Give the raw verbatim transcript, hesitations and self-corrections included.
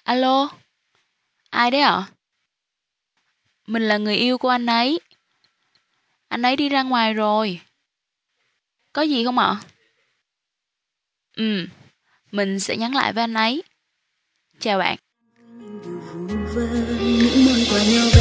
Alo, ai đấy ạ? Mình là người yêu của anh ấy. Anh ấy đi ra ngoài rồi. Có gì không ạ? Ừ, mình sẽ nhắn lại với anh ấy. Chào bạn. Vu vơ những món quà nhỏ